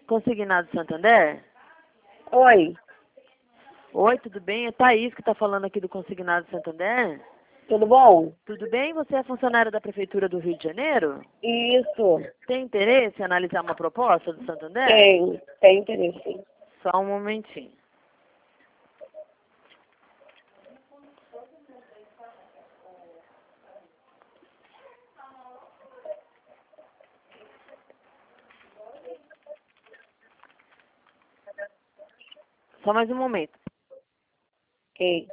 Consignado Santander? Oi, Oi, tudo bem? É Thaís que está falando aqui do Consignado Santander. tudo bom? Tudo bem? Você é funcionária da Prefeitura do Rio de Janeiro? Isso, Tem interesse em analisar uma proposta do Santander? tem interesse. Só um momentinho. Só mais um momento. Ok.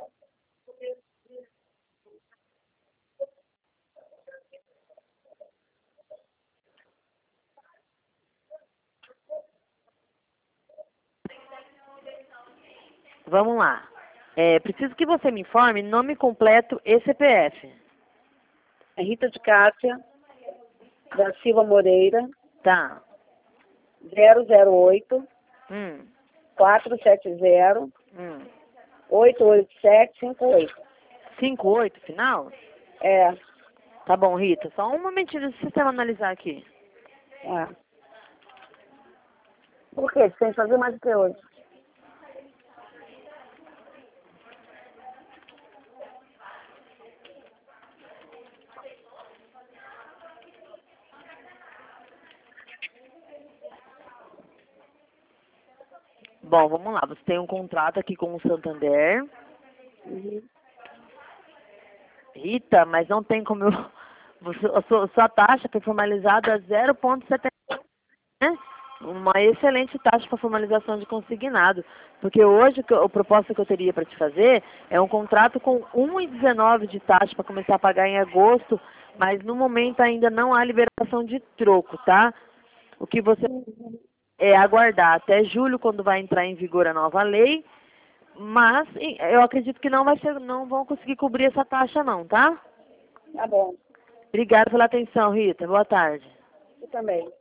Vamos lá. Preciso que você me informe nome completo e CPF. É Rita de Cássia, da Silva Moreira, Tá. 008 Hum. 470 Hum. 88758. 58, final? É, Tá bom, Rita. Só um momentinho do sistema analisar aqui. é. Por quê? Você tem que fazer mais do que hoje. Bom, vamos lá. Você tem um contrato aqui com o Santander. Uhum. Rita, mas não tem como eu... Sua taxa foi formalizada a 0,70, né? Uma excelente taxa para formalização de consignado. Porque hoje a proposta que eu teria para te fazer é um contrato com 1,19 de taxa para começar a pagar em agosto, mas no momento ainda não há liberação de troco, tá? O que você é aguardar até julho, quando vai entrar em vigor a nova lei, mas eu acredito que não vão conseguir cobrir essa taxa não, tá? Tá bom. Obrigada pela atenção, Rita. Boa tarde. Eu também.